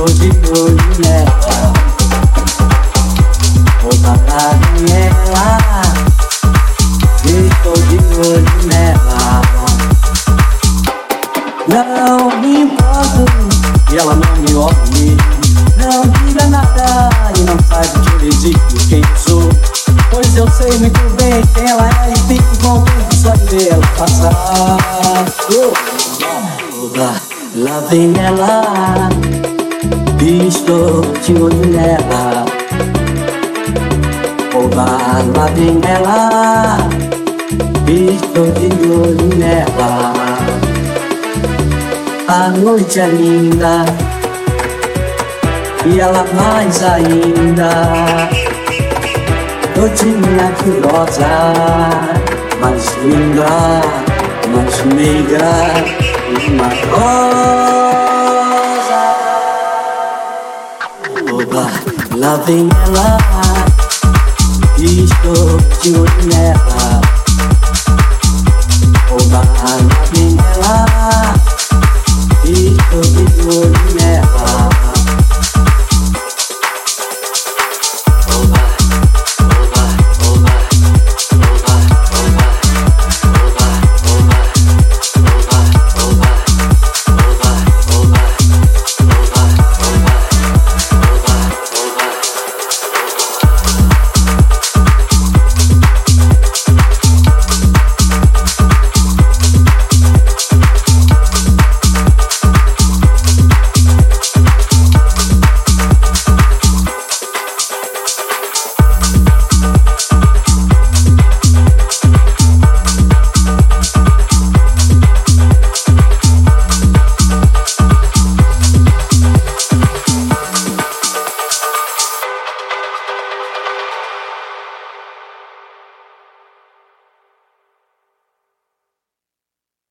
Estou de olho nela. Oba lá vem ela. Estou de olho nela. Não me importo e ela não me ouve. Não diga nada e não saiba que eu existo quem eu sou. Pois eu sei muito bem quem ela é e fico contente só de ver ela passar. Oba, lá vem ela. Estou de olho nela. Oba, lá vem ela. Estou de olho nela. A noite é linda e ela mais ainda. Notinha curiosa, mais linda, mais meiga e mais rosa. Oba, lá vem ela. Estou de olho nela. Oba, lá